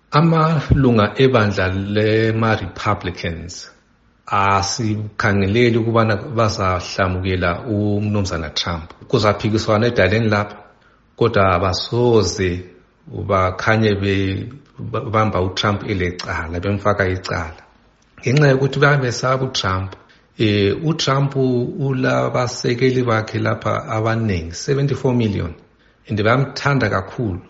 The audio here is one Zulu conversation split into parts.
Amalunga ebandla lema-Republicans asikhangeleli ukubana bazahlamukela umnumzana Trump. Kuzaphikiswana edaleni lapha, kodwa abasoze bakhanye bebamba uTrump elecala, bemfaka icala. Ngenxa yokuthi bayamesaba uTrump. uTrump ulabasekeli bakhe lapha abaningi 74 million and bayamthanda kakhulu.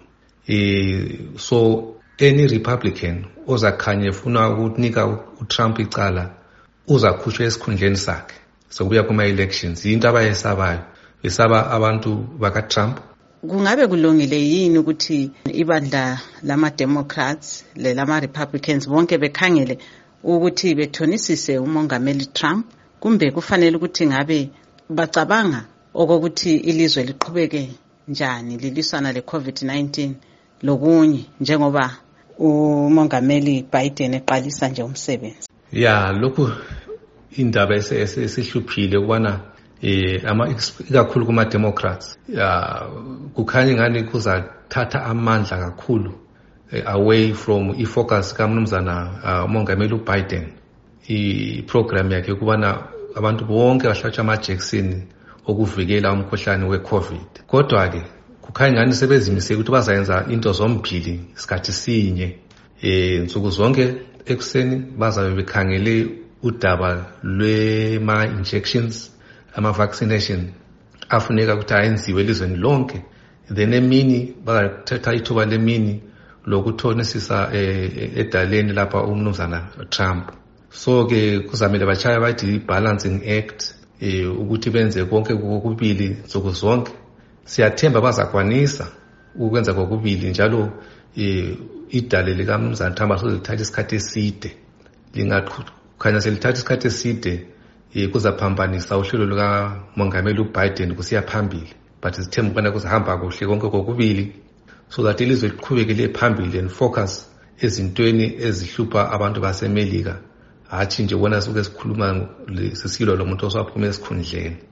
So any Republican ozakhanye ufuna ukunika uTrump icala uzakhushwa esikhundleni sakhe. So kuya kuma elections into abayesabayo, besaba abantu baka Trump. Kungabe kulungile yini ukuthi ibandla lama Democrats lelama Republicans bonke bekhangele ukuthi bethonisise umongameli Trump, kumbe kufanele ukuthi ngabe bacabanga okokuthi ilizwe liqhubeke njani lilisana le COVID-19 lokunye njengoba umongameli Biden eqalisa nje umsebenzi? Lokhu indaba esihluphile ukubana ikakhulu kuma Democrats kukhanya ngani kuzathatha amandla kakhulu away from ifocus kamnumzana umongameli uBiden, iprogram yakhe ukubana abantu bonke bahlatshwe amajekisini okuvikela umkhuhlane weCovid. Kodwa ke kukhanya ngani sebezimisele ukuthi bazayenza into zombili isikhathi sinye. Nsuku zonke ekuseni bazabe bekhangele udaba lwema injections, ama vaccination afuneka ukuthi ayenziwe elizweni lonke. Then emini bazathatha ithuba lemini lokuthonisisa edaleni lapha umnumzana Trump. So ke kuzamele bachaya bathi balancing act ukuthi benze konke kokubili nsuku zonke. Siyathemba bazakwanisa ukwenza kokubili njalo idale lika mnumzana Trump azolithatha isikhathi eside. Lingakhanya selithatha isikhathi eside kuzaphambanisa uhlelo luka mongameli uBiden kusiya phambili, but sithemba ukubana kuzahamba kuhle konke kokubili so that ilizwe liqhubekele phambili and focus ezintweni ezihlupha abantu baseMelika, hathi nje wona suke sikhuluma sisilo lo muntu oswaphuma esikhundleni.